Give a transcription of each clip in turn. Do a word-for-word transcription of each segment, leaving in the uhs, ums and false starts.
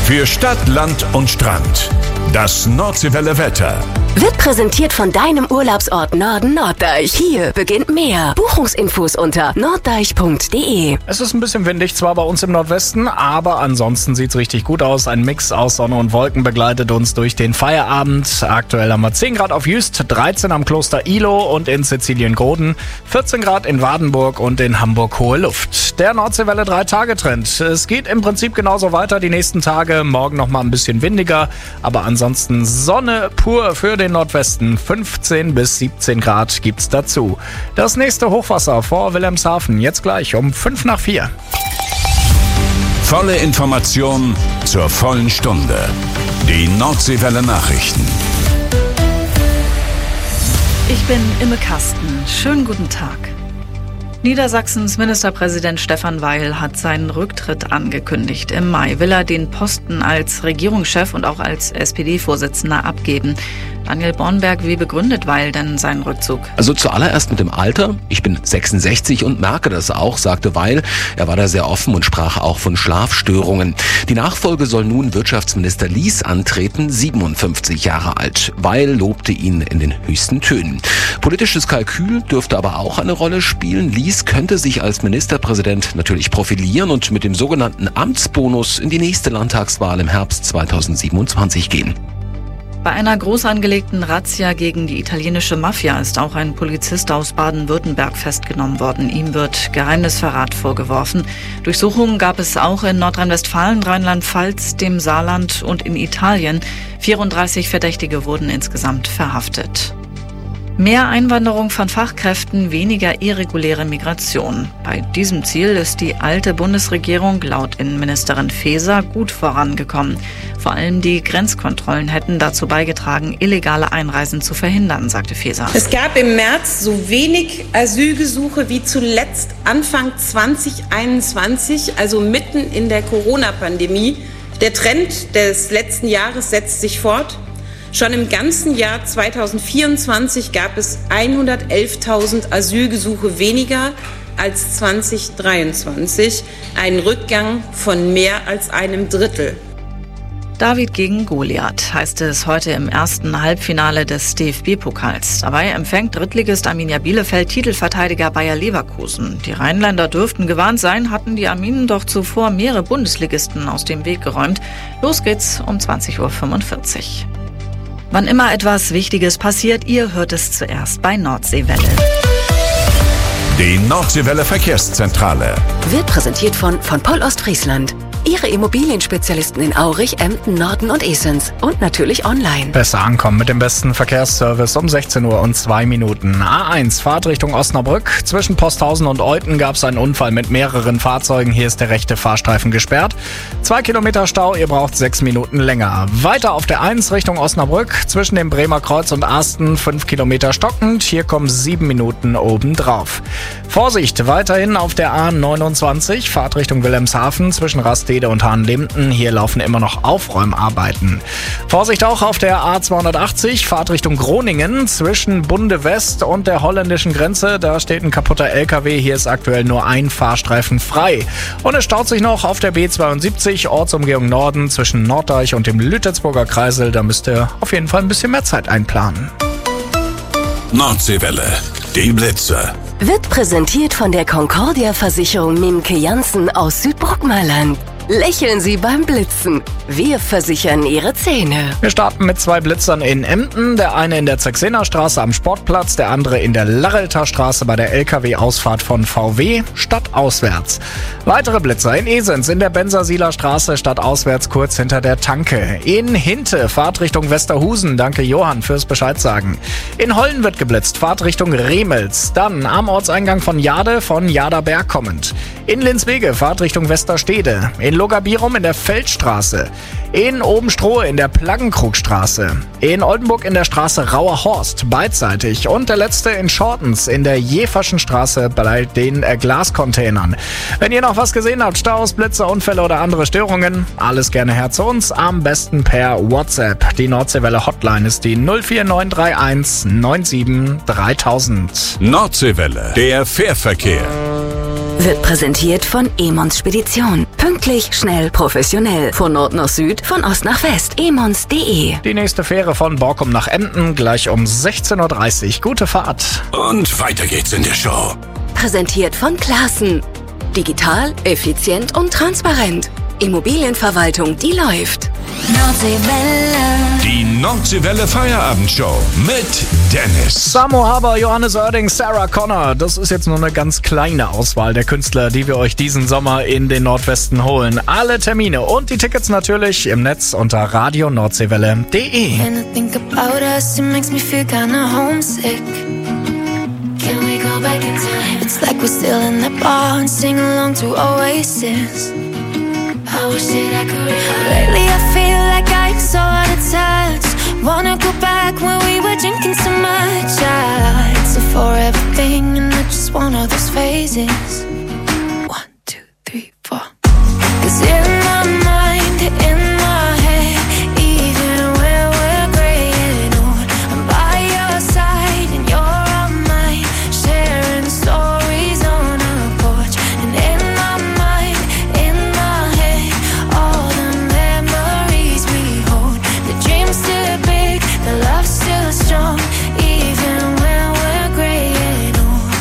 Für Stadt, Land und Strand. Das Nordseewelle Wetter. Wird präsentiert von deinem Urlaubsort Norden Norddeich. Hier beginnt mehr. Buchungsinfos unter norddeich punkt de. Es ist ein bisschen windig, zwar bei uns im Nordwesten, aber ansonsten sieht's richtig gut aus. Ein Mix aus Sonne und Wolken begleitet uns durch den Feierabend. Aktuell haben wir zehn Grad auf Jüst, dreizehn am Kloster Ilo und in Sizilien-Groden, vierzehn Grad in Wardenburg und in Hamburg Hohe Luft. Der Nordseewelle drei Tage Trend. Es geht im Prinzip genauso weiter die nächsten Tage. Morgen noch mal ein bisschen windiger, aber ansonsten Sonne pur für den Nordwesten. fünfzehn bis siebzehn Grad gibt's dazu. Das nächste Hochwasser vor Wilhelmshaven jetzt gleich um fünf nach vier. Volle Information zur vollen Stunde. Die Nordseewelle Nachrichten. Ich bin Imme Kasten. Schönen guten Tag. Niedersachsens Ministerpräsident Stefan Weil hat seinen Rücktritt angekündigt. Im Mai will er den Posten als Regierungschef und auch als S P D-Vorsitzender abgeben. Daniel Bornberg, wie begründet Weil denn seinen Rückzug? Also zuallererst mit dem Alter. Ich bin sechsundsechzig und merke das auch, sagte Weil. Er war da sehr offen und sprach auch von Schlafstörungen. Die Nachfolge soll nun Wirtschaftsminister Lies antreten, siebenundfünfzig Jahre alt. Weil lobte ihn in den höchsten Tönen. Politisches Kalkül dürfte aber auch eine Rolle spielen. Lies könnte sich als Ministerpräsident natürlich profilieren und mit dem sogenannten Amtsbonus in die nächste Landtagswahl im Herbst zweitausendsiebenundzwanzig gehen. Bei einer groß angelegten Razzia gegen die italienische Mafia ist auch ein Polizist aus Baden-Württemberg festgenommen worden. Ihm wird Geheimnisverrat vorgeworfen. Durchsuchungen gab es auch in Nordrhein-Westfalen, Rheinland-Pfalz, dem Saarland und in Italien. vierunddreißig Verdächtige wurden insgesamt verhaftet. Mehr Einwanderung von Fachkräften, weniger irreguläre Migration. Bei diesem Ziel ist die alte Bundesregierung laut Innenministerin Faeser gut vorangekommen. Vor allem die Grenzkontrollen hätten dazu beigetragen, illegale Einreisen zu verhindern, sagte Faeser. Es gab im März so wenig Asylgesuche wie zuletzt Anfang zweitausendeinundzwanzig, also mitten in der Corona-Pandemie. Der Trend des letzten Jahres setzt sich fort. Schon im ganzen Jahr zweitausendvierundzwanzig gab es hundertelftausend Asylgesuche weniger als zweitausenddreiundzwanzig, ein Rückgang von mehr als einem Drittel. David gegen Goliath heißt es heute im ersten Halbfinale des D F B-Pokals. Dabei empfängt Drittligist Arminia Bielefeld Titelverteidiger Bayer Leverkusen. Die Rheinländer dürften gewarnt sein, hatten die Arminen doch zuvor mehrere Bundesligisten aus dem Weg geräumt. Los geht's um zwanzig Uhr fünfundvierzig. Wann immer etwas Wichtiges passiert, ihr hört es zuerst bei Nordseewelle. Die Nordseewelle Verkehrszentrale Wird präsentiert von von Poll Ostfriesland. Ihre Immobilienspezialisten in Aurich, Emden, Norden und Esens. Und natürlich online. Besser ankommen mit dem besten Verkehrsservice um sechzehn Uhr und zwei Minuten. A eins, Fahrt Richtung Osnabrück. Zwischen Posthausen und Euthen gab es einen Unfall mit mehreren Fahrzeugen. Hier ist der rechte Fahrstreifen gesperrt. Zwei Kilometer Stau, ihr braucht sechs Minuten länger. Weiter auf der eins Richtung Osnabrück. Zwischen dem Bremer Kreuz und Asten fünf Kilometer stockend. Hier kommen sieben Minuten obendrauf. Vorsicht, weiterhin auf der A neunundzwanzig. Fahrt Richtung Wilhelmshaven zwischen Rastede und Hahnlinden. Hier laufen immer noch Aufräumarbeiten. Vorsicht auch auf der A zweihundertachtzig, Fahrt Richtung Groningen zwischen Bunde West und der holländischen Grenze. Da steht ein kaputter L K W. Hier ist aktuell nur ein Fahrstreifen frei. Und es staut sich noch auf der B zweiundsiebzig, Ortsumgehung Norden zwischen Norddeich und dem Lütetsburger Kreisel. Da müsst ihr auf jeden Fall ein bisschen mehr Zeit einplanen. Nordseewelle, die Blitze. Wird präsentiert von der Concordia-Versicherung Mimke Janssen aus Südbrockmaland. Lächeln Sie beim Blitzen. Wir versichern Ihre Zähne. Wir starten mit zwei Blitzern in Emden. Der eine in der Zexener Straße am Sportplatz, der andere in der Larrelter Straße bei der L K W-Ausfahrt von V W, stadtauswärts. Weitere Blitzer in Esens in der Bensersieler Straße, stadtauswärts kurz hinter der Tanke. In Hinte, Fahrt Richtung Westerhusen. Danke Johann fürs Bescheid sagen. In Hollen wird geblitzt, Fahrt Richtung Remels. Dann am Ortseingang von Jade, von Jaderberg kommend. In Linswege, Fahrt Richtung Westerstede. In Logabirum in der Feldstraße. In Obenstrohe in der Plaggenkrugstraße. In Oldenburg in der Straße Rauer Horst, beidseitig. Und der letzte in Schortens in der Jeferschen Straße bei den äh, Glascontainern. Wenn ihr noch was gesehen habt, Staus, Blitze, Unfälle oder andere Störungen, alles gerne her zu uns. Am besten per WhatsApp. Die Nordseewelle Hotline ist die null vier neun drei eins neun sieben dreitausend. Nordseewelle, der Fährverkehr. wird präsentiert von Emons Spedition. Pünktlich, schnell, professionell. Von Nord nach Süd, von Ost nach West. emons punkt de. Die nächste Fähre von Borkum nach Emden gleich um sechzehn Uhr dreißig. Gute Fahrt. Und weiter geht's in der Show. Präsentiert von Classen. Digital, effizient und transparent. Immobilienverwaltung, die läuft. Nordseewelle. Die Nordseewelle Feierabendshow mit Dennis. Samo Haber, Johannes Oerding, Sarah Connor. Das ist jetzt nur eine ganz kleine Auswahl der Künstler, die wir euch diesen Sommer in den Nordwesten holen. Alle Termine und die Tickets natürlich im Netz unter radio nordseewelle punkt de. When I think about us, it makes me feel kinda homesick. Can we go back in time? It's like we're still in the bar and sing along to Oasis. I wish that I could rewind. Lately I feel like I'm so out of touch. Wanna go back when we were drinking so much. Ah, it's a forever thing and I just want all those phases. One, two, three, four. 'Cause in my mind, in my head, even when we're gray and old, I'm by your side and you're on mine, sharing stories on our porch. And in my mind, in my head, all the memories we hold. The dream's still big, the love's still strong, even when we're gray and old.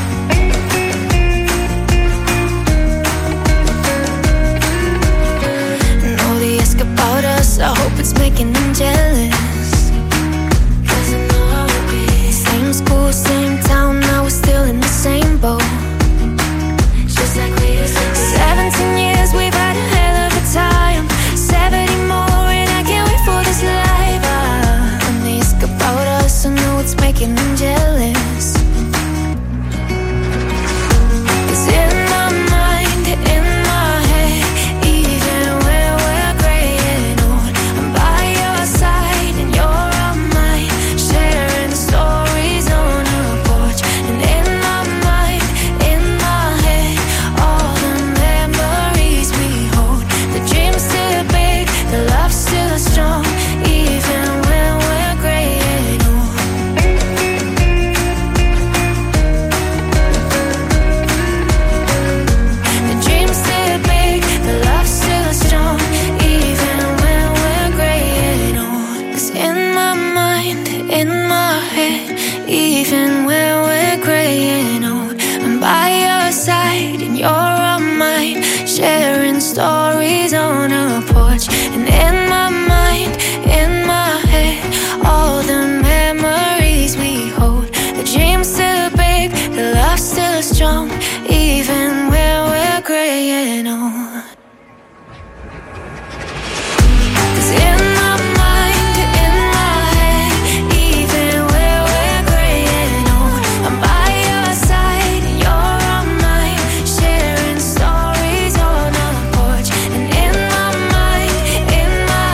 And all they ask about us, I hope it's making them jealous. 'Cause I know I would be. Same school, same town, now we're still in the same boat. Just like we used to be. Seventeen years, we've had a hell of a time. Seventy more, and I can't wait for this life. Ah, and they ask about us, I know it's making them jealous. 'Cause in my mind, in my head, even when we're gray and old, I'm by your side and you're on mine, sharing stories on our porch. And in my mind, in my head, all the memories we hold. The dream's still big, the love's still strong, even when we're gray and old. The dream's still big, the love's still strong, even when we're gray and old. 'Cause in my mind, in my head, even when we're gray and old, I'm by your side and you're on mine, sharing stories on our porch. And in my mind, in my head, all the memories we hold. The dream's still big, the love's still strong, even when we're gray and old. 'Cause in my mind, in my head, even when we're gray and old, I'm by your side and you're on mine, sharing stories on our porch. And in my mind, in my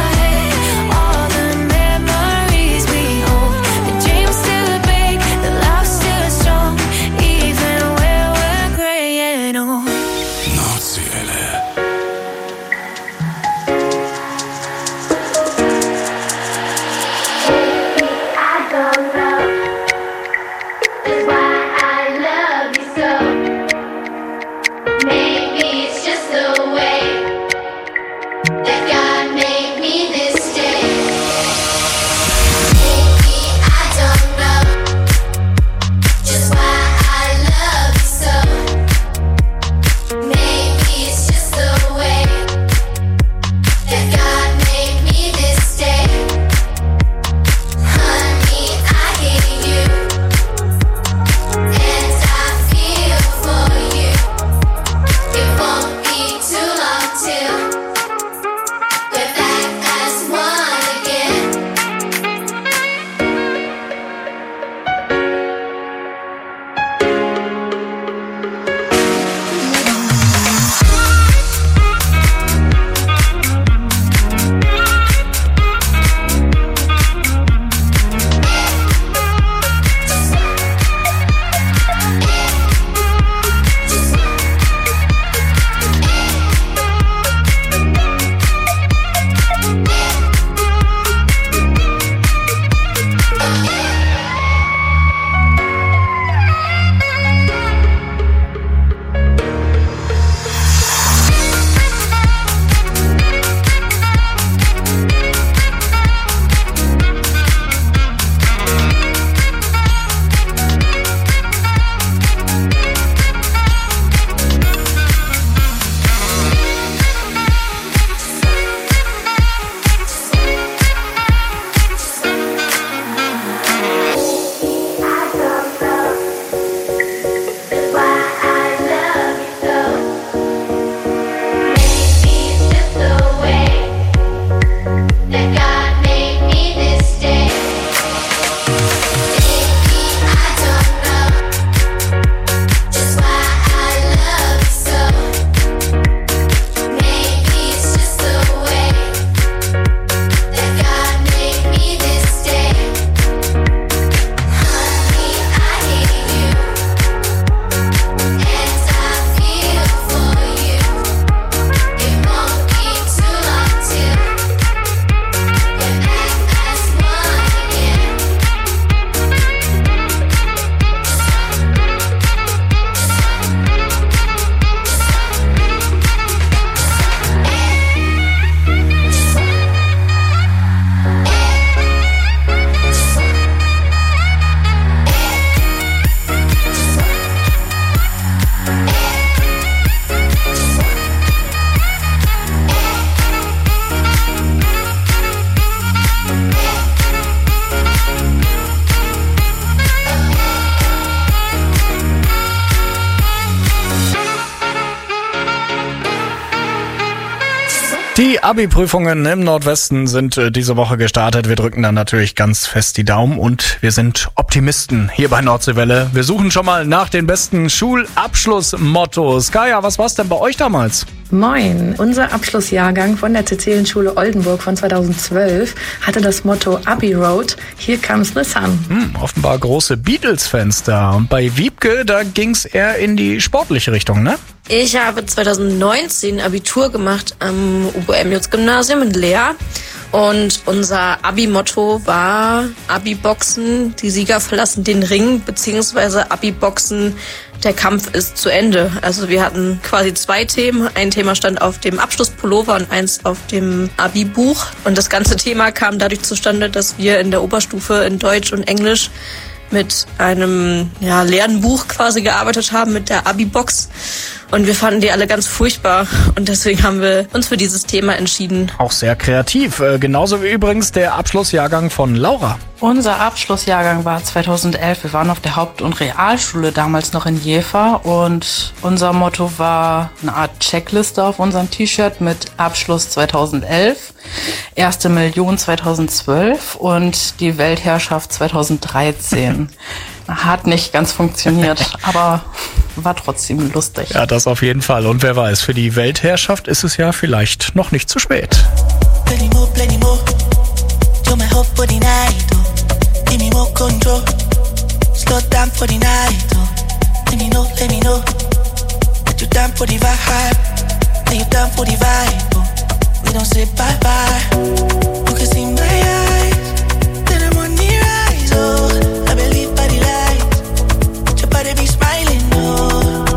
Die Abi-Prüfungen im Nordwesten sind äh, diese Woche gestartet. Wir drücken dann natürlich ganz fest die Daumen und wir sind Optimisten hier bei Nordseewelle. Wir suchen schon mal nach den besten Schulabschlussmottos. Kaya, was war's denn bei euch damals? Moin, unser Abschlussjahrgang von der Cäcilienschule Oldenburg von zweitausendzwölf hatte das Motto Abi Road, Here Comes the Sun. Hm, offenbar große Beatles-Fans da. Und bei Wiebke, da ging's eher in die sportliche Richtung, ne? Ich habe zweitausendneunzehn Abitur gemacht am U B M-Gymnasium in Leer. Und unser Abi-Motto war Abi-Boxen, die Sieger verlassen den Ring, beziehungsweise Abi-Boxen, der Kampf ist zu Ende. Also wir hatten quasi zwei Themen. Ein Thema stand auf dem Abschlusspullover und eins auf dem Abi-Buch. Und das ganze Thema kam dadurch zustande, dass wir in der Oberstufe in Deutsch und Englisch mit einem ja, leeren Buch quasi gearbeitet haben, mit der Abi-Box. Und wir fanden die alle ganz furchtbar. Und deswegen haben wir uns für dieses Thema entschieden. Auch sehr kreativ. Äh, genauso wie übrigens der Abschlussjahrgang von Laura. Unser Abschlussjahrgang war zweitausendelf. Wir waren auf der Haupt- und Realschule, damals noch in Jever. Und unser Motto war eine Art Checkliste auf unserem T-Shirt mit Abschluss zweitausendelf, erste Million zweitausendzwölf und die Weltherrschaft zweitausenddreizehn. Hat nicht ganz funktioniert, aber war trotzdem lustig. Ja, das auf jeden Fall. Und wer weiß, für die Weltherrschaft ist es ja vielleicht noch nicht zu spät. Plenty more, plenty more. You're my hope for the night, oh. Give me more control. Slow down for the night, oh. Let me know, let me know. That you down for the vibe. That you down for the vibe, oh. We don't say bye-bye. You can see my eyes. That I'm on the rise, oh. I believe by the light. Your body be smiling, oh.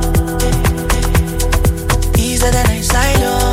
These are the nights I know.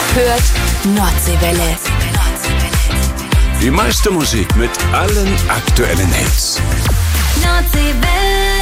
hört Nordseewelle. Die meiste Musik mit allen aktuellen Hits. Nordseewelle.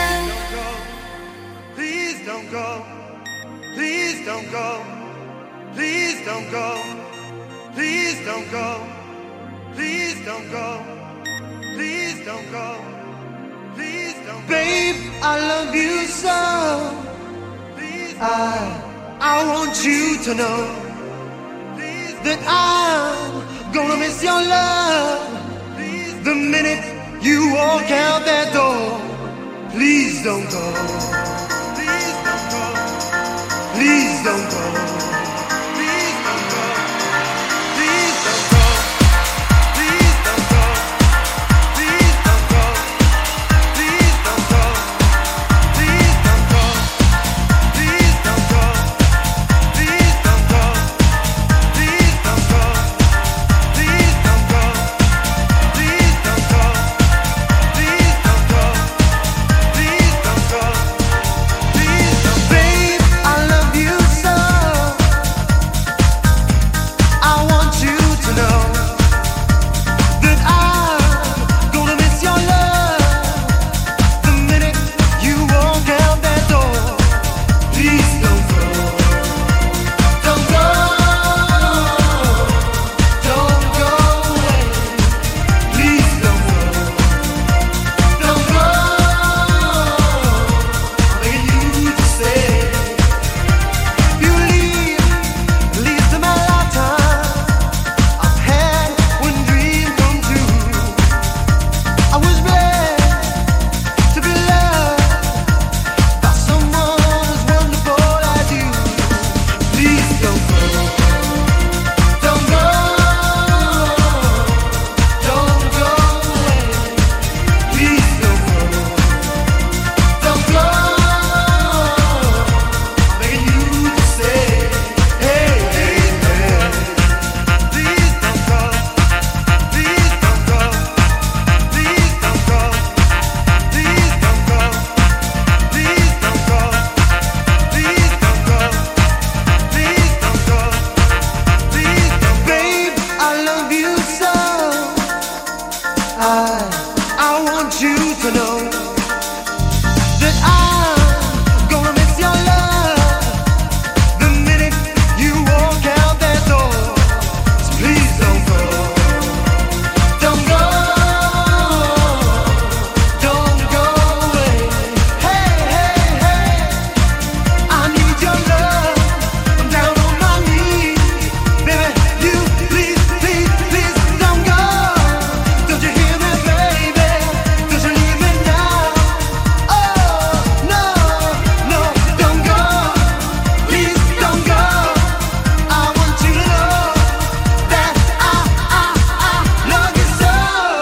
Please don't go. Please don't go. Please don't go. Please don't go. Please don't go. Please don't go. Please don't go. Babe, I love you so. I, I want you to know that I'm gonna miss your love the minute you walk out that door. Please don't go. Please don't go. Please don't go. Please don't go. Please don't go. Please don't go. Please don't go. Please don't go. Please don't go. Please don't go. Please don't go. Please don't go. Please don't go. Please don't go. Please don't go. Please don't go. Please don't. Babe, I love you so. I want you to know that I'm gonna miss your love the minute you walk out that door. Please don't go. Don't go. Don't go away. Please don't go. Don't go. I'm begging you to stay. You leave, leave to my lifetime. I've had one dream come true. I was blessed to be loved by someone as wonderful as you. Please don't go. Don't go. Don't go away. Please don't go. Don't go. I'm begging you to stay. Hey, hey, hey. Please don't go. Please don't go. Please don't go. Please don't go. Please don't go. Please don't go. Please don't go. Please don't. Babe, I love you so. I, I want you to know that I'm gonna miss your love the minute you walk out that door. So please don't go. Don't go. Don't go away. Hey, hey, hey. I need your love. I'm down on my knees. Baby, you please, please, please don't go. Don't you hear me, baby? Don't you leave me now? Oh, no, no, don't go. Please don't go. I want you to know that I, I, I love you so.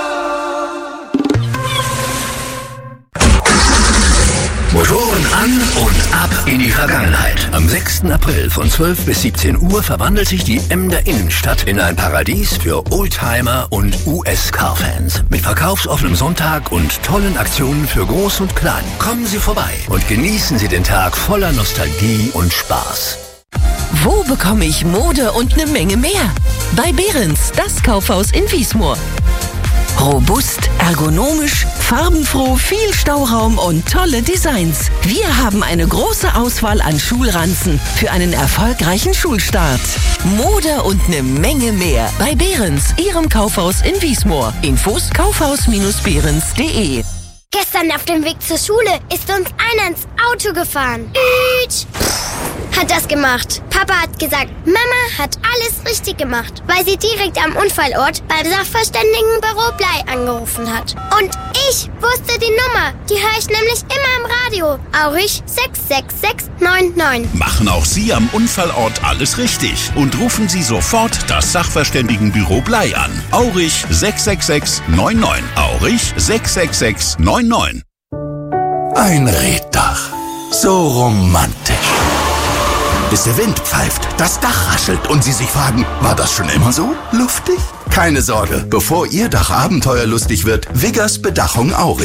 Motoren an und ab in die Vergangenheit. Am sechsten April von zwölf bis siebzehn Uhr verwandelt sich die Emder Innenstadt in ein Paradies für Oldtimer und U S-Car-Fans. Mit verkaufsoffenem Sonntag und tollen Aktionen für Groß und Klein. Kommen Sie vorbei und genießen Sie den Tag voller Nostalgie und Spaß. Wo bekomme ich Mode und eine Menge mehr? Bei Behrens, das Kaufhaus in Wiesmoor. Robust, ergonomisch, farbenfroh, viel Stauraum und tolle Designs. Wir haben eine große Auswahl an Schulranzen für einen erfolgreichen Schulstart. Mode und eine Menge mehr bei Behrens, Ihrem Kaufhaus in Wiesmoor. Infos kaufhaus Bindestrich behrens punkt de. Gestern auf dem Weg zur Schule ist uns einer ins Auto gefahren. Ütsch. Hat das gemacht. Papa hat gesagt, Mama hat alles richtig gemacht, weil sie direkt am Unfallort beim Sachverständigenbüro Blei angerufen hat. Und ich wusste die Nummer. Die höre ich nämlich immer im Radio. Aurich sechs sechs sechs neun neun. Machen auch Sie am Unfallort alles richtig und rufen Sie sofort das Sachverständigenbüro Blei an. Aurich sechs sechs sechs neun neun. Aurich sechs sechs sechs neun neun. Ein Reddach. So romantisch. Bis der Wind pfeift, das Dach raschelt und Sie sich fragen, war das schon immer so luftig? Keine Sorge, bevor Ihr Dach abenteuerlustig wird, Wiggers Bedachung Aurich.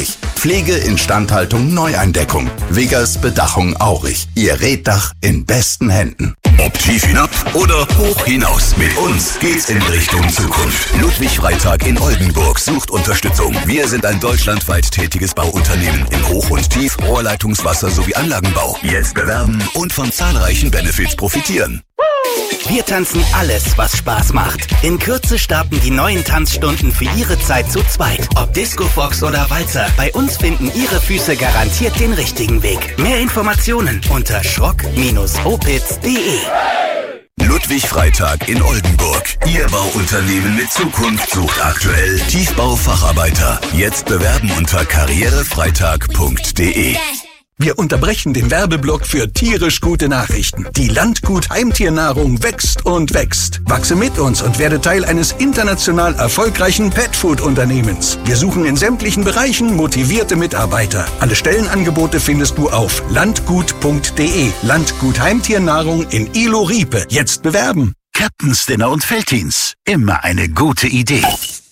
Pflege, Instandhaltung, Neueindeckung. Vegas Bedachung Aurich. Ihr Reddach in besten Händen. Ob tief hinab oder hoch hinaus. Mit uns geht's in Richtung Zukunft. Ludwig Freitag in Oldenburg sucht Unterstützung. Wir sind ein deutschlandweit tätiges Bauunternehmen in Hoch- und Tief-, Rohrleitungswasser sowie Anlagenbau. Jetzt bewerben und von zahlreichen Benefits profitieren. Wir tanzen alles, was Spaß macht. In Kürze starten die neuen Tanzstunden für Ihre Zeit zu zweit. Ob Disco Fox oder Walzer, bei uns finden Ihre Füße garantiert den richtigen Weg. Mehr Informationen unter schrock Bindestrich opitz punkt de. Ludwig Freitag in Oldenburg. Ihr Bauunternehmen mit Zukunft sucht aktuell Tiefbaufacharbeiter. Jetzt bewerben unter karrierefreitag punkt de. Wir unterbrechen den Werbeblock für tierisch gute Nachrichten. Die Landgut Heimtiernahrung wächst und wächst. Wachse mit uns und werde Teil eines international erfolgreichen Petfood-Unternehmens. Wir suchen in sämtlichen Bereichen motivierte Mitarbeiter. Alle Stellenangebote findest du auf landgut punkt de. Landgut Heimtiernahrung in Ilo-Riepe. Jetzt bewerben. Captain's Dinner und Felddienst. Immer eine gute Idee.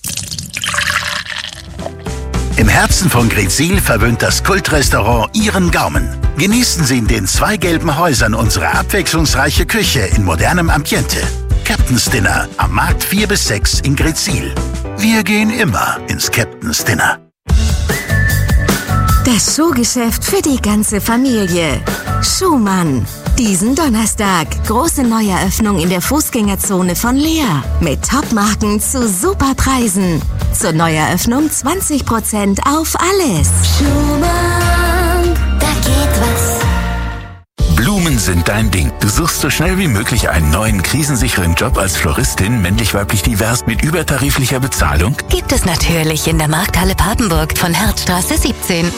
Im Herzen von Greetsiel verwöhnt das Kultrestaurant Ihren Gaumen. Genießen Sie in den zwei gelben Häusern unsere abwechslungsreiche Küche in modernem Ambiente. Captain's Dinner am Markt vier bis sechs in Greetsiel. Wir gehen immer ins Captain's Dinner. Das Schuhgeschäft für die ganze Familie. Schumann. Diesen Donnerstag große Neueröffnung in der Fußgängerzone von Lea mit Topmarken zu super Preisen. Zur Neueröffnung zwanzig Prozent auf alles. Schumann, da geht was. Blumen sind dein Ding. Du suchst so schnell wie möglich einen neuen, krisensicheren Job als Floristin, männlich-weiblich divers mit übertariflicher Bezahlung? Gibt es natürlich in der Markthalle Papenburg von Herzstraße siebzehn.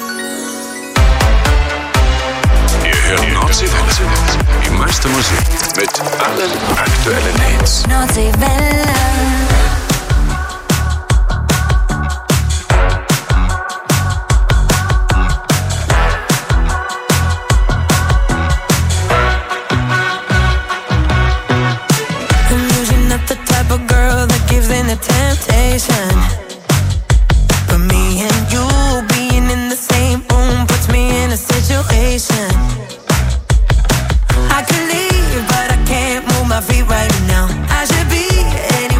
Ihr hört Nordseewelle. Die meiste Musik mit allen aktuellen Hits. Nordseewelle. Temptation, but me and you being in the same room puts me in a situation. I could leave, but I can't move my feet right now. I should be in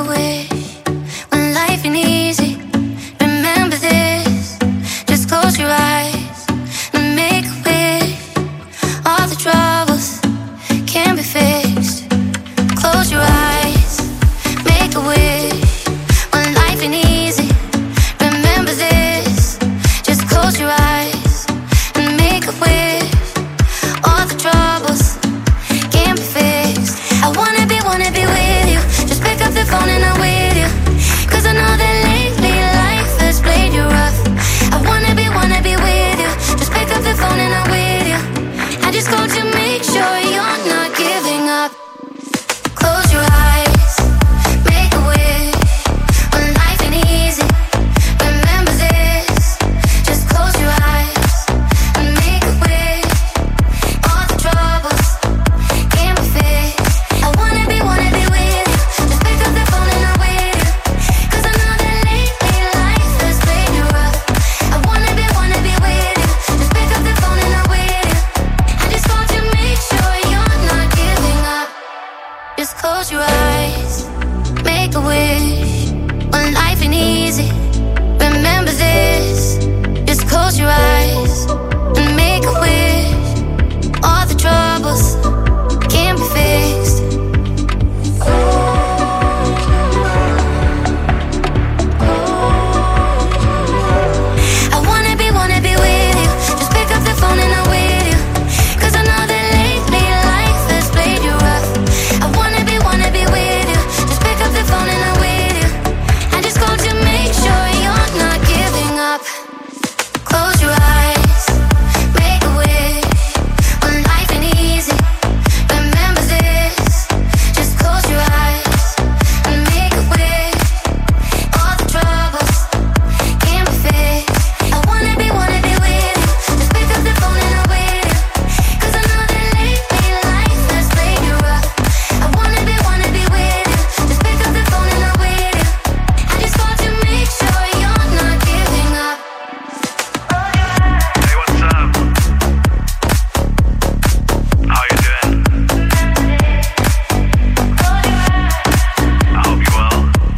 a wish when life ain't easy. Remember this, just close your eyes and make a wish. All the troubles can be fixed. Close your eyes, make a wish when life ain't easy. Remember this, just close your eyes and make a wish. All the troubles can be fixed. I wanna be, wanna be with you. Just pick up the phone and I'm with you. Cause I know that lately life has played you rough. I wanna be, wanna be with you. Just pick up the phone and I'm with you. I just called to make sure you're not giving up. Close your eyes, make a wish when life ain't easy. Remember this, just close your eyes and make a wish. All the troubles can be fixed. I wanna be, wanna be with you. Just pick up the phone and I'm with you. Cause I know that lately life has played you rough. I wanna be, wanna be with you. Just pick up the phone and I'm with you. I just called to make sure you're not giving up. Just close your eyes, make a wish when life ain't easy. Remember this, just close your eyes and make a wish. All the troubles can be fixed. I wanna be, wanna be with you. Just pick up the phone and I'm with you. Cause I know that lately life has played you rough. I wanna be, wanna be with you. Just pick up the phone and I'm with you. I just called to make sure you're not giving up. Close your eyes, make a wish when life ain't easy. Remember this, just close your eyes and make a wish. All the troubles can be fixed. I wanna be, wanna be with you. Just pick up the phone and I'm with you. Cause I know that lately life has played you rough. I wanna be, wanna be with you. Just pick up the phone and I'm with you. I just called to make sure you're not giving up. Hey, what's up? How you doing? I hope you well.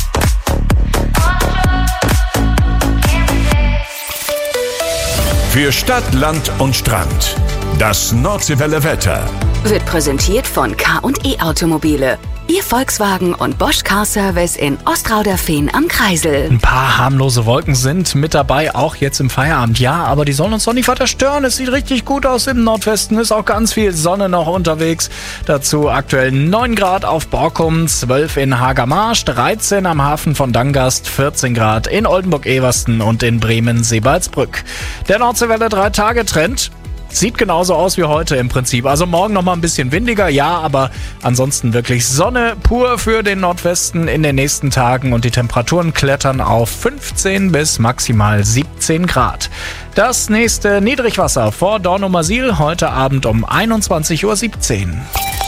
Für Stadt, Land und Strand. Das Nordseewelle Wetter. Wird präsentiert von K und E Automobile. Ihr Volkswagen und Bosch Car Service in Ostrauderfehn am Kreisel. Ein paar harmlose Wolken sind mit dabei, auch jetzt im Feierabend. Ja, aber die sollen uns doch nicht weiter stören. Es sieht richtig gut aus im Nordwesten. Ist auch ganz viel Sonne noch unterwegs. Dazu aktuell neun Grad auf Borkum, zwölf in Hagermarsch, dreizehn am Hafen von Dangast, vierzehn Grad in Oldenburg-Eversten und in Bremen-Seebaldsbrück. Der Nordseewelle drei Tage Trend. Sieht genauso aus wie heute im Prinzip. Also morgen noch mal ein bisschen windiger, ja, aber ansonsten wirklich Sonne pur für den Nordwesten in den nächsten Tagen und die Temperaturen klettern auf fünfzehn bis maximal siebzehn Grad. Das nächste Niedrigwasser vor Dornumersiel heute Abend um einundzwanzig Uhr siebzehn.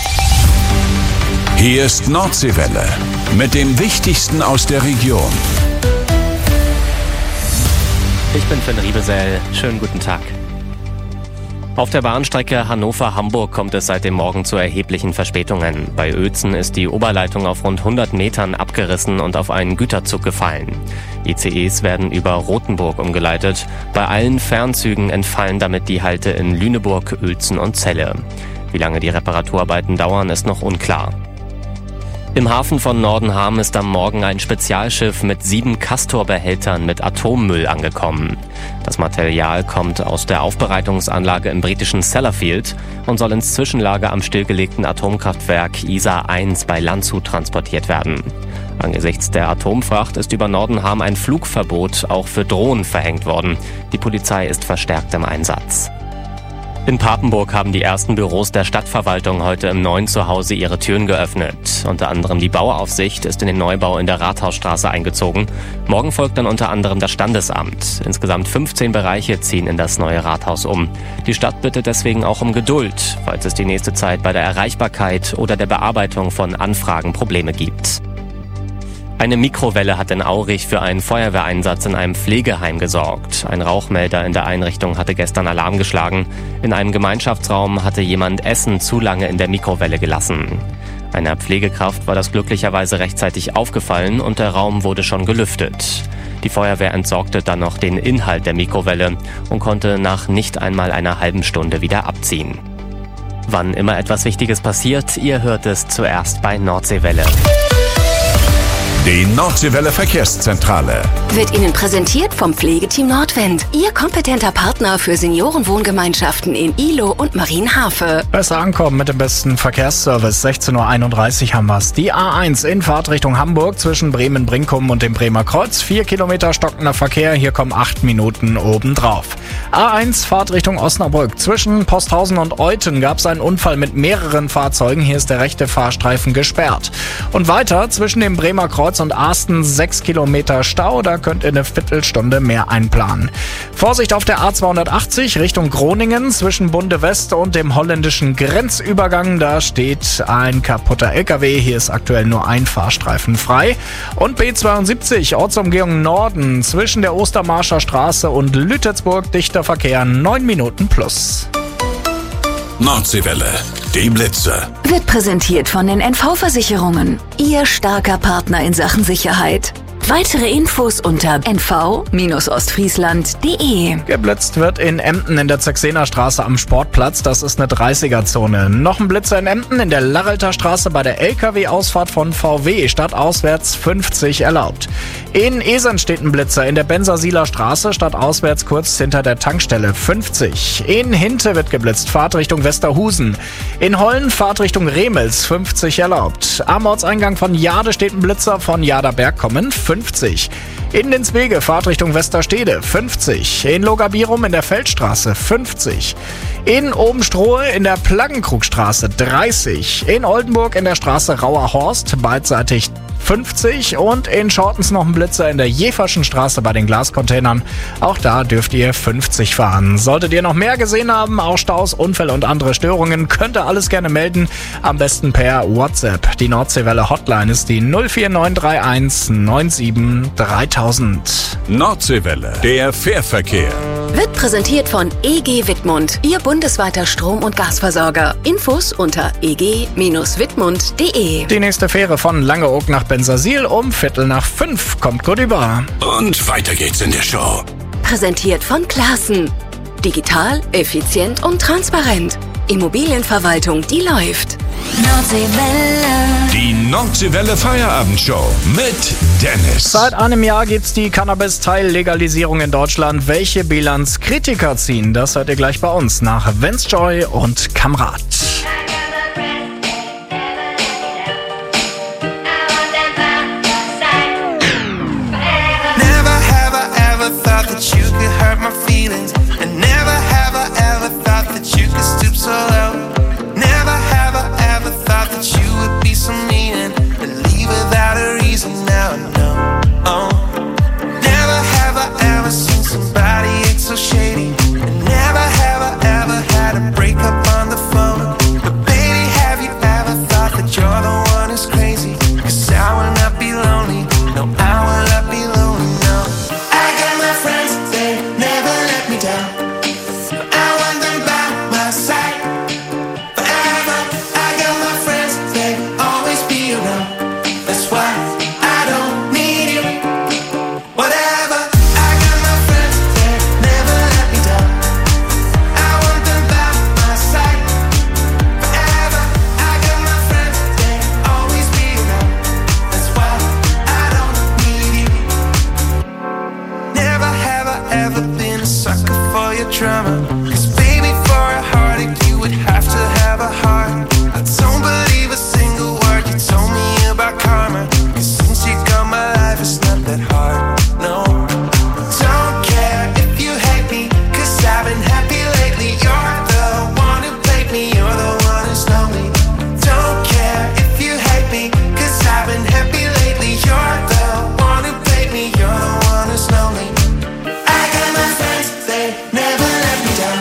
Hier ist Nordseewelle mit dem Wichtigsten aus der Region. Ich bin Finn Riebesell. Schönen guten Tag. Auf der Bahnstrecke Hannover-Hamburg kommt es seit dem Morgen zu erheblichen Verspätungen. Bei Uelzen ist die Oberleitung auf rund hundert Metern abgerissen und auf einen Güterzug gefallen. I C Es werden über Rothenburg umgeleitet. Bei allen Fernzügen entfallen damit die Halte in Lüneburg, Uelzen und Celle. Wie lange die Reparaturarbeiten dauern, ist noch unklar. Im Hafen von Nordenham ist am Morgen ein Spezialschiff mit sieben Castor-Behältern mit Atommüll angekommen. Das Material kommt aus der Aufbereitungsanlage im britischen Sellafield und soll ins Zwischenlager am stillgelegten Atomkraftwerk I S A eins bei Landshut transportiert werden. Angesichts der Atomfracht ist über Nordenham ein Flugverbot auch für Drohnen verhängt worden. Die Polizei ist verstärkt im Einsatz. In Papenburg haben die ersten Büros der Stadtverwaltung heute im neuen Zuhause ihre Türen geöffnet. Unter anderem die Bauaufsicht ist in den Neubau in der Rathausstraße eingezogen. Morgen folgt dann unter anderem das Standesamt. Insgesamt fünfzehn Bereiche ziehen in das neue Rathaus um. Die Stadt bittet deswegen auch um Geduld, falls es die nächste Zeit bei der Erreichbarkeit oder der Bearbeitung von Anfragen Probleme gibt. Eine Mikrowelle hat in Aurich für einen Feuerwehreinsatz in einem Pflegeheim gesorgt. Ein Rauchmelder in der Einrichtung hatte gestern Alarm geschlagen. In einem Gemeinschaftsraum hatte jemand Essen zu lange in der Mikrowelle gelassen. Einer Pflegekraft war das glücklicherweise rechtzeitig aufgefallen und der Raum wurde schon gelüftet. Die Feuerwehr entsorgte dann noch den Inhalt der Mikrowelle und konnte nach nicht einmal einer halben Stunde wieder abziehen. Wann immer etwas Wichtiges passiert, ihr hört es zuerst bei Nordseewelle. Die Nordseewelle Verkehrszentrale Wird Ihnen präsentiert vom Pflegeteam Nordwind. Ihr kompetenter Partner für Seniorenwohngemeinschaften in Ihlow und Marienhafe. Besser ankommen mit dem besten Verkehrsservice. sechzehn Uhr einunddreißig haben wir's. Die A eins in Fahrtrichtung Hamburg zwischen Bremen-Brinkum und dem Bremer Kreuz. Vier Kilometer stockender Verkehr. Hier kommen acht Minuten obendrauf. A eins Fahrtrichtung Osnabrück. Zwischen Posthausen und Euthen gab es einen Unfall mit mehreren Fahrzeugen. Hier ist der rechte Fahrstreifen gesperrt. Und weiter zwischen dem Bremer Kreuz und Arsten sechs Kilometer Stau. Da könnt ihr eine Viertelstunde mehr einplanen. Vorsicht auf der A zweihundertachtzig Richtung Groningen zwischen Bunde West und dem holländischen Grenzübergang. Da steht ein kaputter L K W. Hier ist aktuell nur ein Fahrstreifen frei. Und B zweiundsiebzig Ortsumgehung Norden zwischen der Ostermarscher Straße und Lütetsburg dichter Verkehr neun Minuten plus. Nordseewelle, die Blitze. Wird präsentiert von den N V-Versicherungen. Ihr starker Partner in Sachen Sicherheit. Weitere Infos unter n v Bindestrich ostfriesland punkt de. Geblitzt wird in Emden in der Zaxener Straße am Sportplatz. Das ist eine dreißiger-Zone. Noch ein Blitzer in Emden in der Larrelter Straße bei der L K W-Ausfahrt von V W. Stadtauswärts fünfzig erlaubt. In Esens steht ein Blitzer in der Bensersiler Straße. Stadtauswärts kurz hinter der Tankstelle fünfzig. In Hinte wird geblitzt. Fahrtrichtung Westerhusen. In Hollen Fahrtrichtung Remels fünfzig erlaubt. Am Ortseingang von Jade steht ein Blitzer von Jaderberg kommen fünfzig. In Linswege Fahrtrichtung Westerstede fünfzig. In Logabirum in der Feldstraße fünfzig. In Obenstrohe in der Plaggenkrugstraße dreißig. In Oldenburg in der Straße Rauerhorst beidseitig fünfzig und in Schortens noch ein Blitzer in der Jeferschen Straße bei den Glascontainern. Auch da dürft ihr fünfzig fahren. Solltet ihr noch mehr gesehen haben, auch Staus, Unfälle und andere Störungen, könnt ihr alles gerne melden. Am besten per WhatsApp. Die Nordseewelle Hotline ist die null vier neun drei eins neun sieben dreitausend. Nordseewelle, der Fährverkehr. Wird präsentiert von E G Wittmund, Ihr bundesweiter Strom- und Gasversorger. Infos unter e g Bindestrich wittmund punkt de. Die nächste Fähre von Langeoog nach Bensersiel um Viertel nach fünf. Kommt gut über. Und weiter geht's in der Show. Präsentiert von Classen. Digital, effizient und transparent. Immobilienverwaltung, die läuft. Nordseewelle. Die Nordseewelle Feierabendshow mit Dennis. Seit einem Jahr gibt's die Cannabis-Teillegalisierung in Deutschland. Welche Bilanz Kritiker ziehen, das hört ihr gleich bei uns nach Vance Joy und Kamrat. Never have I ever thought that you could hurt my feelings. And never have I ever thought that you could stoop so low. Never have I ever thought that you would be so mean and leave without a reason. Now I know. Oh. Never have I ever seen somebody act so shady. And never have I ever had a breakup on the phone. But baby, have you ever thought that you're the one who's crazy? 'Cause I will not be lonely. No, I will not be lonely. No, I got my friends, they never let me down. I want them by my side forever. I got my friends, they always be around. That's why I don't need you. Whatever. I got my friends, they never let me down. I want them by my side forever. I got my friends, they always be around. That's why I don't need you. Never have I ever been a sucker for your drama. 'Cause baby, for a heartache you would have to have a heart. I don't believe a single word you told me about karma. 'Cause since you got my life it's not that hard, no. Don't care if you hate me, 'cause I've been happy lately. You're the one who played me, you're the one who's lonely. Don't care if you hate me, 'cause I've been happy lately. You're the one who played me, you're the one who's lonely. I got my friends, they never let me down.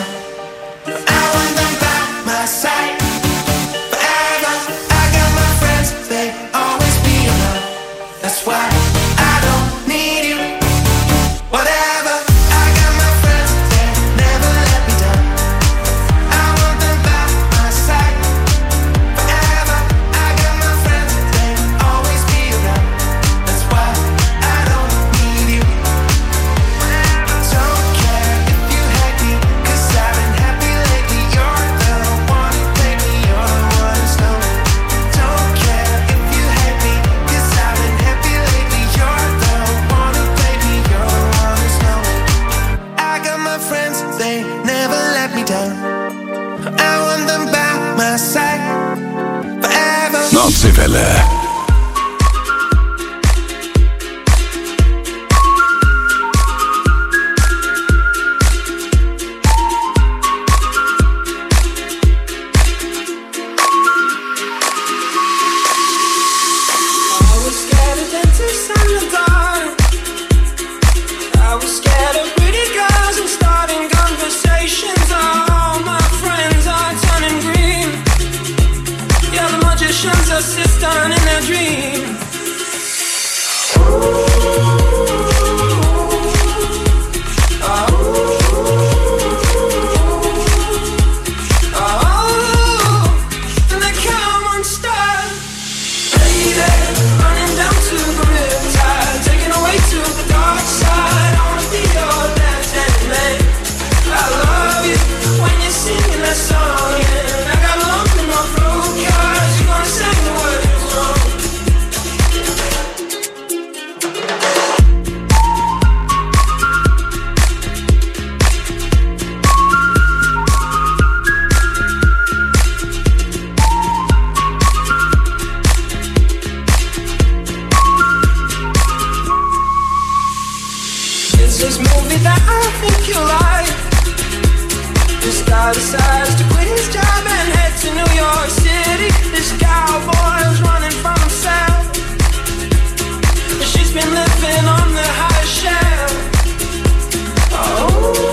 Deutsche Welle. Done in their dream. This movie that I think you like. This guy decides to quit his job and head to New York City. This cowboy's running from himself. She's been living on the high shelf. Oh,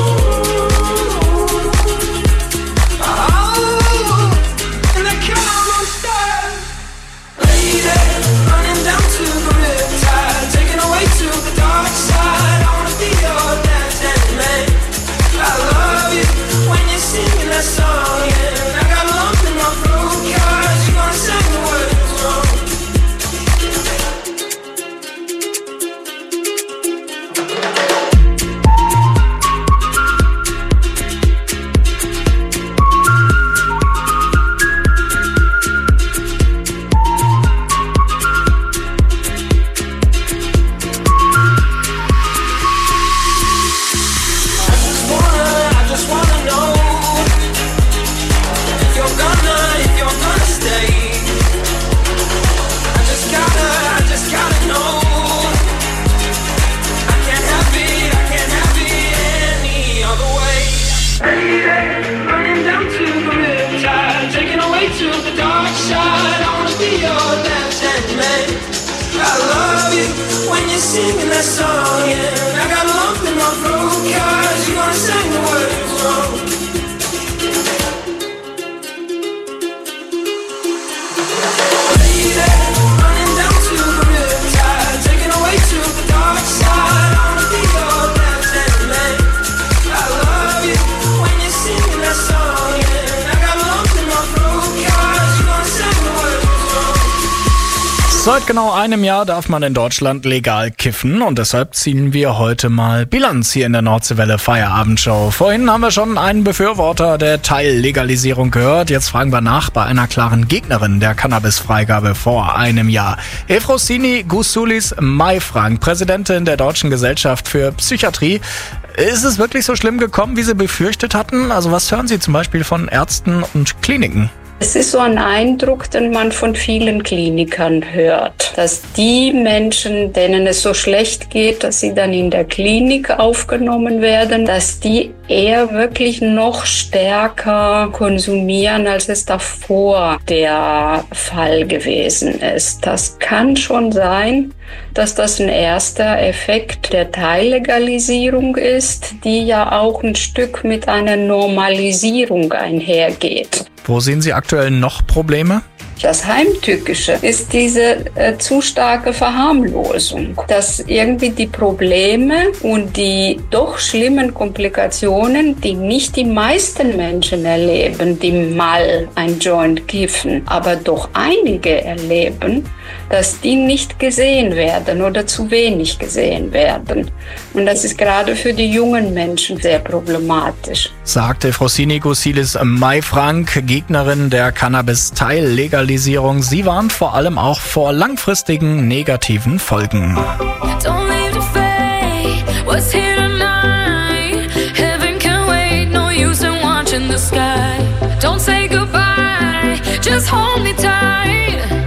oh, and the car won't stop. Lady, running down to the riptide, taken away to the dark side. That song, yeah. I got a lump in my throat, 'cause you're gonna sing the words wrong. I just wanna, I just wanna know. To the dark side, I wanna be your left-hand man. I love you when you're singing that song, yeah. I got a lump in my throat, 'cause you're gonna sing the words wrong. Lady, running down to the riptide, taken away to the dark side. I wanna be your left-hand man. I love you when you're singing that song, yeah. I got a lump in my throat. Seit genau einem Jahr darf man in Deutschland legal kiffen und deshalb ziehen wir heute mal Bilanz hier in der Nordseewelle Feierabendshow. Vorhin haben wir schon einen Befürworter der Teillegalisierung gehört. Jetzt fragen wir nach bei einer klaren Gegnerin der Cannabisfreigabe vor einem Jahr. Efrosini Gusulis Maifrank, Präsidentin der Deutschen Gesellschaft für Psychiatrie. Ist es wirklich so schlimm gekommen, wie Sie befürchtet hatten? Also was hören Sie zum Beispiel von Ärzten und Kliniken? Es ist so ein Eindruck, den man von vielen Klinikern hört, dass die Menschen, denen es so schlecht geht, dass sie dann in der Klinik aufgenommen werden, dass die eher wirklich noch stärker konsumieren, als es davor der Fall gewesen ist. Das kann schon sein, dass das ein erster Effekt der Teillegalisierung ist, die ja auch ein Stück mit einer Normalisierung einhergeht. Wo sehen Sie aktuell noch Probleme? Das Heimtückische ist diese äh, zu starke Verharmlosung, dass irgendwie die Probleme und die doch schlimmen Komplikationen, die nicht die meisten Menschen erleben, die mal ein Joint kiffen, aber doch einige erleben, dass die nicht gesehen werden oder zu wenig gesehen werden. Und das ist gerade für die jungen Menschen sehr problematisch. Sagte Efrosini Gusulis Maifrank, Gegnerin der Cannabis-Teillegalisierung. Sie warnt vor allem auch vor langfristigen negativen Folgen. Don't leave the fate, what's here tonight? Heaven can wait, no use in watching the sky. Don't say goodbye, just hold me tight.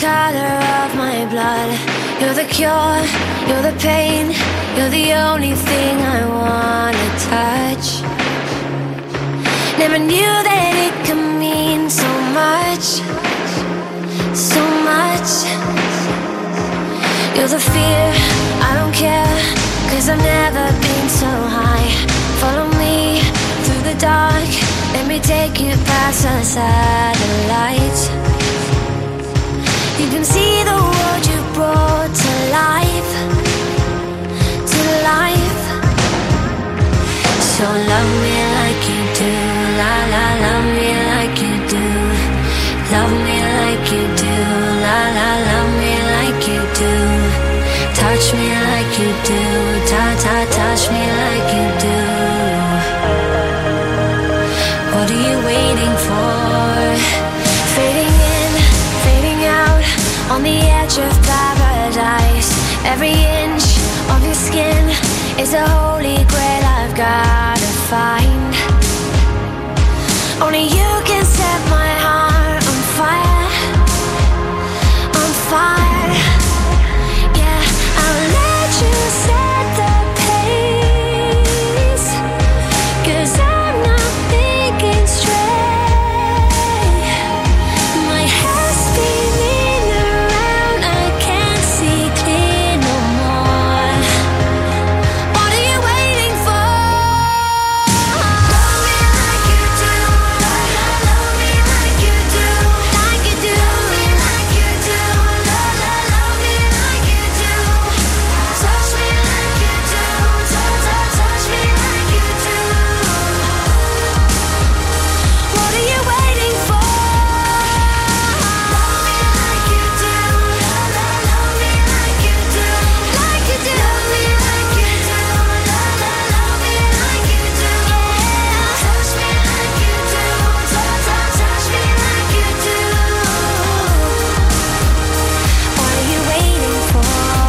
color of my blood. You're the cure, you're the pain, you're the only thing I wanna touch. Never knew that it could mean so much, so much. You're the fear, I don't care, cause I've never been so high. Follow me through the dark, let me take you past the satellites. You can see the world you brought to life, to life. So love me like you do, la la, love me like you do. Love me like you do, la la, love me like you do. Touch me like you do, ta ta, touch me like you do. What are you waiting for? Fading in, fading out, on the edge of paradise. Every inch of your skin is a holy grail I've gotta find. Only you can set my heart on fire, on fire. Yeah, I'll let you set the pace, cause I'm not thinking straight. My head's spinning around, I can't see clear no more. What are you waiting for? Love me like you do, love me like you do, like you do, like you do, love, love, love me like you do. Touch me like you do, touch, touch, touch me like you do. What are you waiting for? Love me like you do, love, love, love me like you do, like you do, love me like you do, love, love, love me like you do. Touch me like you do, touch, touch, touch me like you do. What are you waiting for?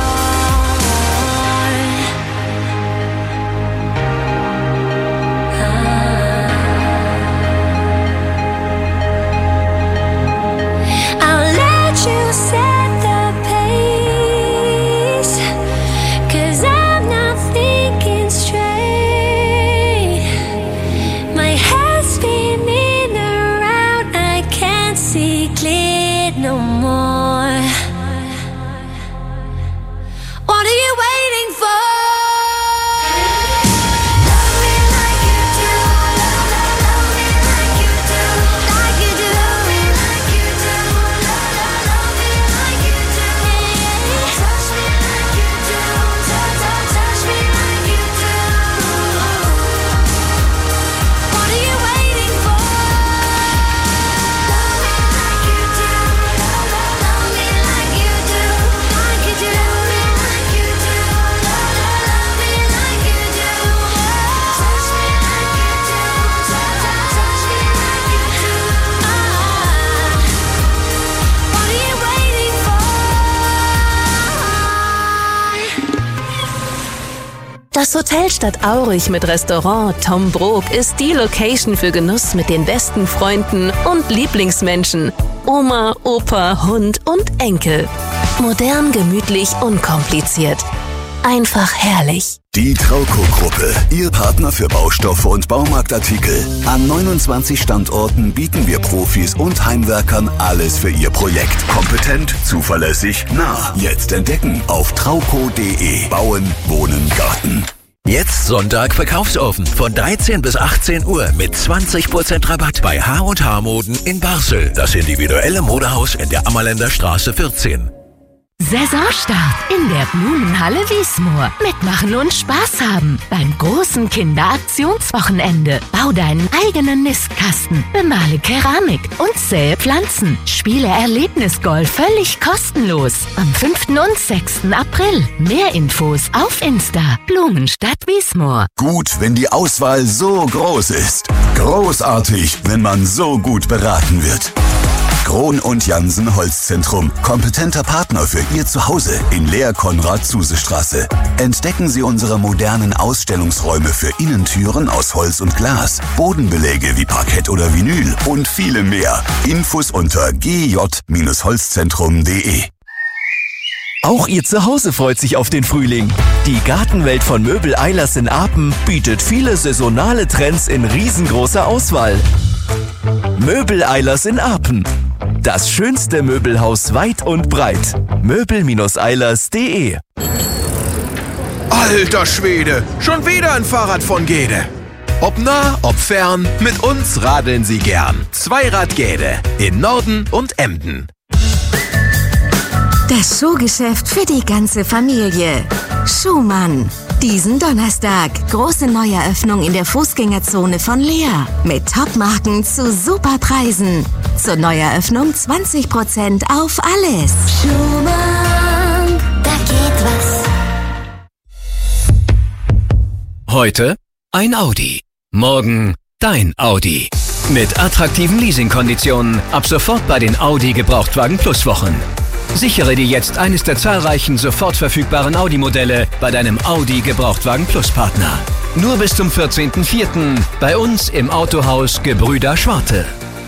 I'll let you set the pace, cause I'm not thinking straight. My head's spinning around, I can't see clear no more. What are you waiting for? Love me like you do, love, love, love me like you do, like you do, like you do, love, love, love me like you do. Touch me like you do, touch, touch, touch me like you do. What are you waiting for? Love me like you do, love, love, love me like you do, like you do, like you do, love, love, love me like you do. Touch me like you do, touch, touch, touch me like you do. What are you waiting for? Das Hotel Stadt Aurich mit Restaurant Tom Brok ist die Location für Genuss mit den besten Freunden und Lieblingsmenschen. Oma, Opa, Hund und Enkel. Modern, gemütlich, unkompliziert. Einfach herrlich. Die Trauco-Gruppe, Ihr Partner für Baustoffe und Baumarktartikel. An neunundzwanzig Standorten bieten wir Profis und Heimwerkern alles für Ihr Projekt. Kompetent, zuverlässig, nah. Jetzt entdecken auf trauco punkt de. Bauen, Wohnen, Garten. Jetzt Sonntag Verkaufsoffen von dreizehn bis achtzehn Uhr mit zwanzig Prozent Rabatt bei H und H Moden in Barzel. Das individuelle Modehaus in der Ammerländer Straße vierzehn. Saisonstart in der Blumenhalle Wiesmoor. Mitmachen und Spaß haben beim großen Kinderaktionswochenende. Bau deinen eigenen Nistkasten, bemale Keramik und sähe Pflanzen. Spiele Erlebnisgolf völlig kostenlos. Am fünften und sechsten April. Mehr Infos auf Insta. Blumenstadt Wiesmoor. Gut, wenn die Auswahl so groß ist. Großartig, wenn man so gut beraten wird. Krohn und Jansen Holzzentrum. Kompetenter Partner für Ihr Zuhause in Lehr-Konrad-Zuse-Straße. Entdecken Sie unsere modernen Ausstellungsräume für Innentüren aus Holz und Glas, Bodenbeläge wie Parkett oder Vinyl und viele mehr. Infos unter g j Holzzentrum punkt d e. Auch Ihr Zuhause freut sich auf den Frühling. Die Gartenwelt von Möbel Eilers in Apen bietet viele saisonale Trends in riesengroßer Auswahl. Möbel Eilers in Apen. Das schönste Möbelhaus weit und breit. möbel eilers punkt de. Alter Schwede, schon wieder ein Fahrrad von Gede. Ob nah, ob fern, mit uns radeln Sie gern. Zweirad Gede in Norden und Emden. Das Schuhgeschäft für die ganze Familie. Schumann. Diesen Donnerstag große Neueröffnung in der Fußgängerzone von Leer. Mit Topmarken zu super Preisen. Zur Neueröffnung zwanzig Prozent auf alles. Schumann, da geht was. Heute ein Audi. Morgen dein Audi. Mit attraktiven Leasingkonditionen ab sofort bei den Audi Gebrauchtwagen Plus Wochen. Sichere dir jetzt eines der zahlreichen sofort verfügbaren Audi-Modelle bei deinem Audi Gebrauchtwagen Plus Partner. Nur bis zum vierzehnten vierten bei uns im Autohaus Gebrüder Schwarte.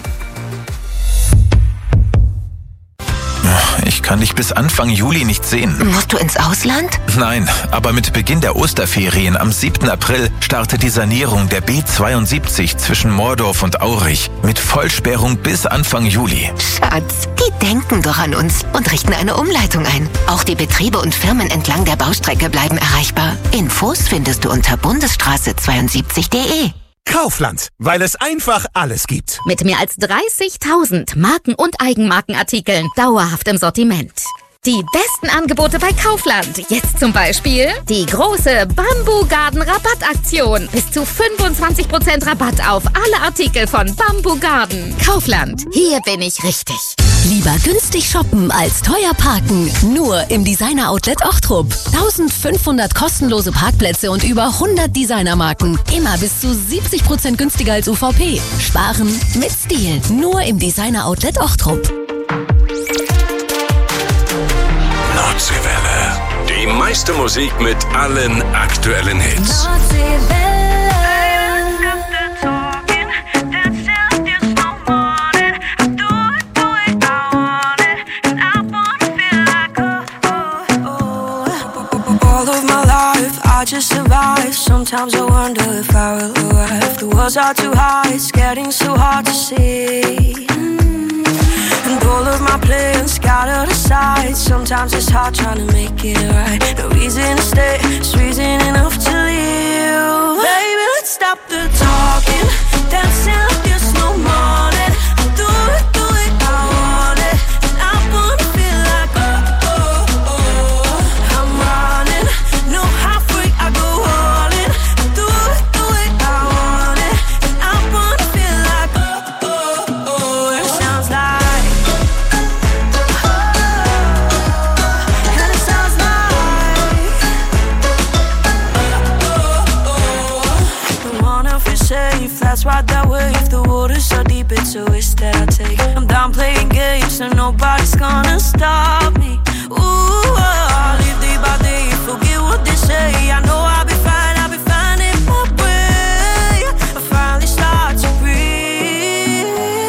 Ich kann dich bis Anfang Juli nicht sehen. Musst du ins Ausland? Nein, aber mit Beginn der Osterferien am siebten April startet die Sanierung der B zweiundsiebzig zwischen Mordorf und Aurich mit Vollsperrung bis Anfang Juli. Schatz, die denken doch an uns und richten eine Umleitung ein. Auch die Betriebe und Firmen entlang der Baustrecke bleiben erreichbar. Infos findest du unter bundesstraße zweiundsiebzig punkt de. Kaufland, weil es einfach alles gibt. Mit mehr als dreißigtausend Marken- und Eigenmarkenartikeln dauerhaft im Sortiment. Die besten Angebote bei Kaufland. Jetzt zum Beispiel die große Bamboo Garden Rabattaktion. Bis zu fünfundzwanzig Prozent Rabatt auf alle Artikel von Bamboo Garden. Kaufland, hier bin ich richtig. Lieber günstig shoppen als teuer parken. Nur im Designer Outlet Ochtrup. eintausendfünfhundert kostenlose Parkplätze und über hundert Designermarken. Immer bis zu siebzig Prozent günstiger als U V P. Sparen mit Stil. Nur im Designer Outlet Ochtrup. Nordseewelle. Die meiste Musik mit allen aktuellen Hits. All of my life, I just survive. Sometimes I wonder if I will arrive. The walls are too high, it's getting so hard to see. And all of my plans scattered aside. Sometimes it's hard trying to make it right. No reason to stay, it's reason enough to leave. Baby, let's stop the talking, dancing like there's no morning. Do it, do it, I want it. And I wanna feel like oh, oh, oh. I'm running, know how free I go all in. Do it, do it, I want it. And I wanna feel like oh, oh, oh. And it sounds like safe, that's right that way. If the water's so deep, it's a risk that I take. I'm down playing games, so nobody's gonna stop me. Ooh, I'll live day by day, forget what they say. I know I'll be fine, I'll be fine in my way. I finally start to breathe.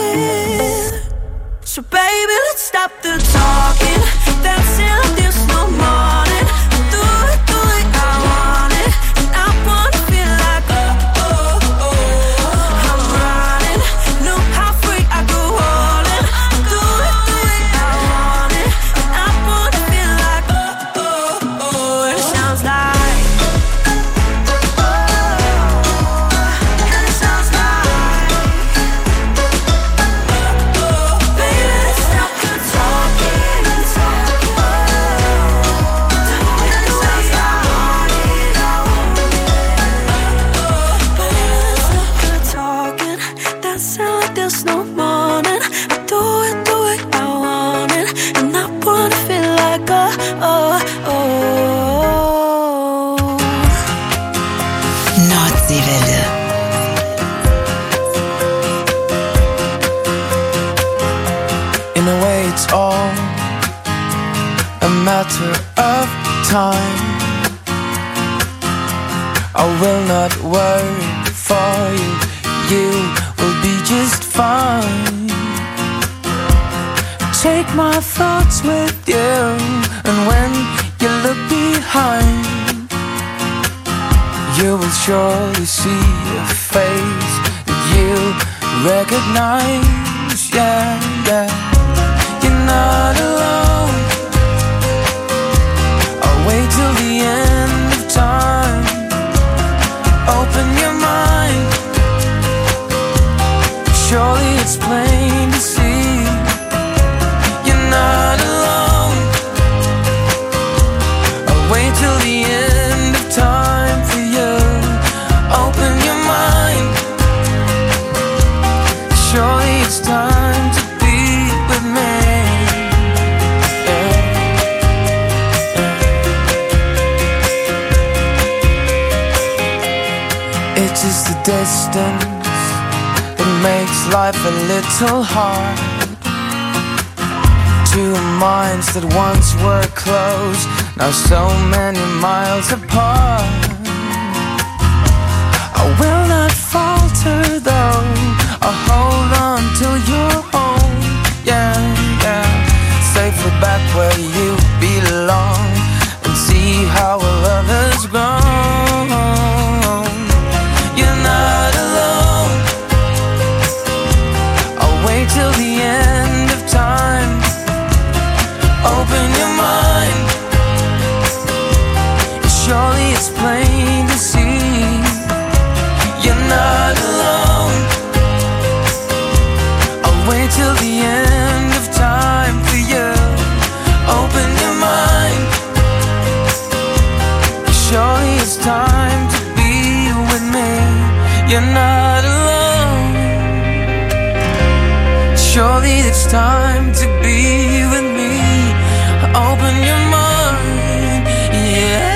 So baby, let's stop the talking, dancing like there's no morning. Do it, do it, I want it. And I wanna feel like oh, In a way it's all a matter of time. I will not worry for you, you will be just fine. Take my thoughts with you, and when you look behind, you will surely see a face that you recognize. Yeah, yeah. You're not alone. I'll wait till the end of time. Open your mind. Surely it's plain to see. You're not alone. I'll wait till the end of time for you. Open your mind. Surely it's time to be with me. Yeah. Yeah. It is the distance that makes life a little hard. Two minds that once were close, now so many miles apart. I will not falter though, I'll hold on till you're home. Yeah, yeah. Safely back where you belong, and see how our love has grown. You're not alone. I'll wait till the end of time. Open your mind. Surely it's plain to see. You're not alone. I'll wait till the end of time for you. Open your mind. Surely it's time to be with me. You're not alone. Surely it's time to be with me. Open your mind. Yeah.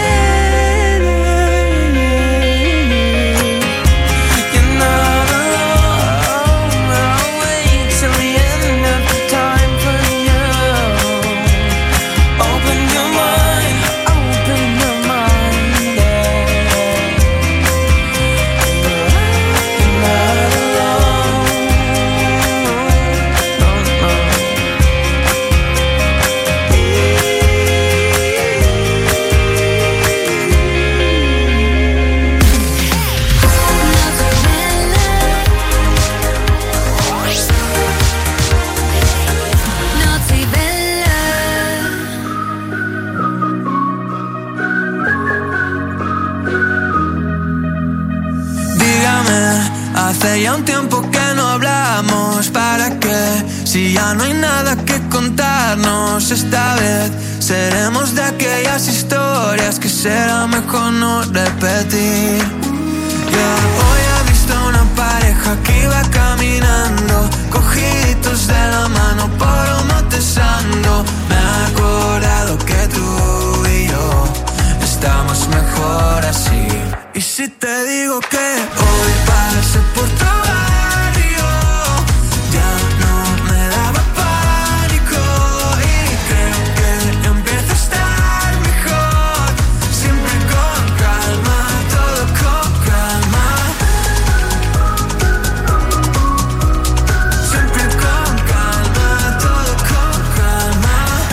Hace ya un tiempo que no hablamos, ¿para qué? Si ya no hay nada que contarnos, esta vez seremos de aquellas historias que será mejor no repetir. Yo hoy he visto una pareja que iba caminando, cogiditos de la mano por un botezando. Me he acordado que tú y yo estamos mejor así. Y si te digo que hoy pasé por tu barrio, ya no me daba pánico. Y creo que empieza a estar mejor. Siempre con calma, todo con calma. Siempre con calma, todo con calma.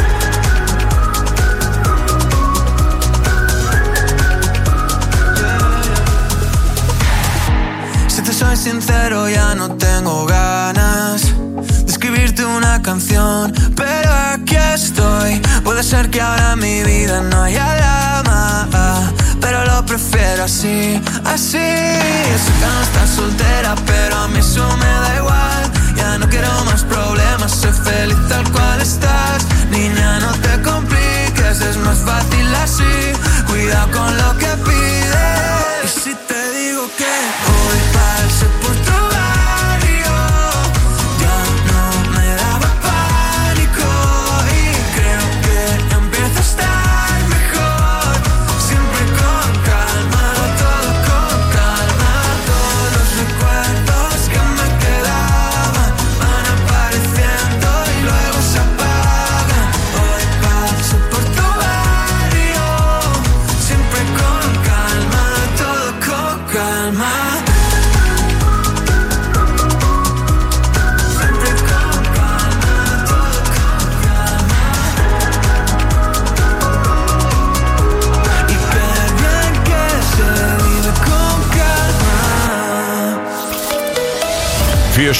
Si te soy sincero, ya no tengo ganas de escribirte una canción, pero aquí estoy. Puede ser que ahora en mi vida no haya drama, pero lo prefiero así, así. Sé que no estás soltera, pero a mí eso me da igual. Ya no quiero más problemas, sé feliz tal cual estás. Niña, no te compliques, es más fácil así. Cuidado con lo que pides. Y si te digo que hoy pasé por tu barrio, ya no me daba pánico. Y creo que empieza a estar mejor. Siempre con calma, todo con calma. Todos los recuerdos que me quedaban van apareciendo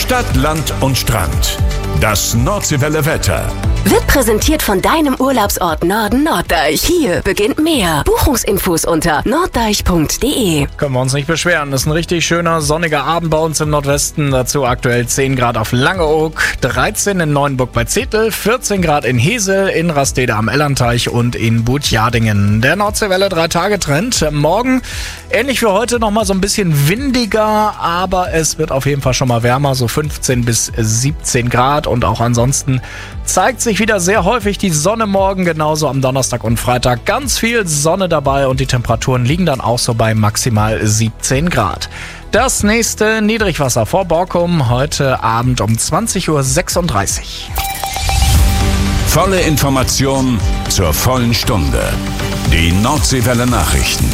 Stadt, Land und Strand. Das Nordseewelle Wetter. Wird präsentiert von deinem Urlaubsort Norden Norddeich. Hier beginnt mehr. Buchungsinfos unter norddeich punkt de. Können wir uns nicht beschweren. Das ist ein richtig schöner sonniger Abend bei uns im Nordwesten. Dazu aktuell zehn Grad auf Langeoog, dreizehn in Neuenburg bei Zetel, vierzehn Grad in Hesel, in Rastede am Ellerteich und in Butjadingen. Der Nordseewelle drei-Tage-Trend. Morgen, ähnlich wie heute, nochmal so ein bisschen windiger, aber es wird auf jeden Fall schon mal wärmer, so fünfzehn bis siebzehn Grad. Und auch ansonsten zeigt sich wieder sehr häufig die Sonne morgen, genauso am Donnerstag und Freitag. Ganz viel Sonne dabei und die Temperaturen liegen dann auch so bei maximal siebzehn Grad. Das nächste Niedrigwasser vor Borkum heute Abend um zwanzig Uhr sechsunddreißig. Volle Information zur vollen Stunde. Die Nordseewelle Nachrichten.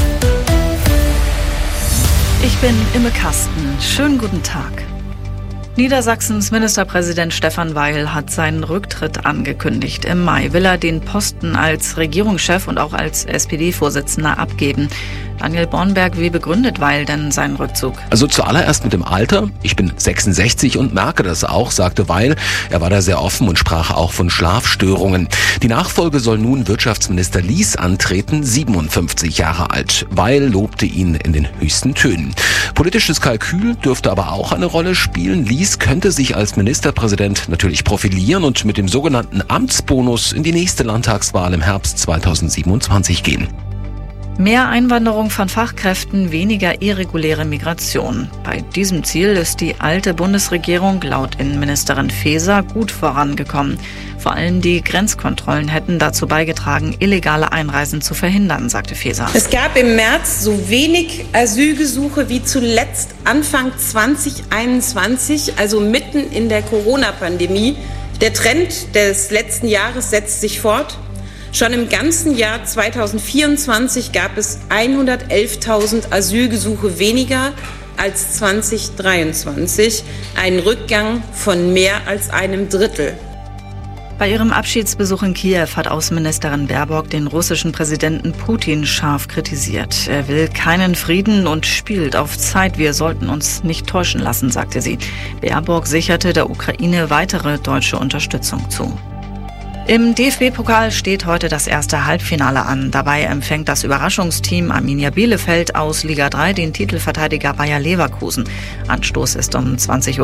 Ich bin Imme Kasten. Schönen guten Tag. Niedersachsens Ministerpräsident Stefan Weil hat seinen Rücktritt angekündigt. Im Mai will er den Posten als Regierungschef und auch als S P D-Vorsitzender abgeben. Daniel Bornberg, wie begründet Weil denn seinen Rückzug? Also zuallererst mit dem Alter. Ich bin sechsundsechzig und merke das auch, sagte Weil. Er war da sehr offen und sprach auch von Schlafstörungen. Die Nachfolge soll nun Wirtschaftsminister Lies antreten, siebenundfünfzig Jahre alt. Weil lobte ihn in den höchsten Tönen. Politisches Kalkül dürfte aber auch eine Rolle spielen. Lies könnte sich als Ministerpräsident natürlich profilieren und mit dem sogenannten Amtsbonus in die nächste Landtagswahl im Herbst zweitausendsiebenundzwanzig gehen. Mehr Einwanderung von Fachkräften, weniger irreguläre Migration. Bei diesem Ziel ist die alte Bundesregierung laut Innenministerin Faeser gut vorangekommen. Vor allem die Grenzkontrollen hätten dazu beigetragen, illegale Einreisen zu verhindern, sagte Faeser. Es gab im März so wenig Asylgesuche wie zuletzt Anfang zweitausendeinundzwanzig, also mitten in der Corona-Pandemie. Der Trend des letzten Jahres setzt sich fort. Schon im ganzen Jahr zweitausendvierundzwanzig gab es hundertelftausend Asylgesuche weniger als zweitausenddreiundzwanzig, ein Rückgang von mehr als einem Drittel. Bei ihrem Abschiedsbesuch in Kiew hat Außenministerin Baerbock den russischen Präsidenten Putin scharf kritisiert. Er will keinen Frieden und spielt auf Zeit. Wir sollten uns nicht täuschen lassen, sagte sie. Baerbock sicherte der Ukraine weitere deutsche Unterstützung zu. Im D F B-Pokal steht heute das erste Halbfinale an. Dabei empfängt das Überraschungsteam Arminia Bielefeld aus Liga drei den Titelverteidiger Bayer Leverkusen. Anstoß ist um zwanzig Uhr.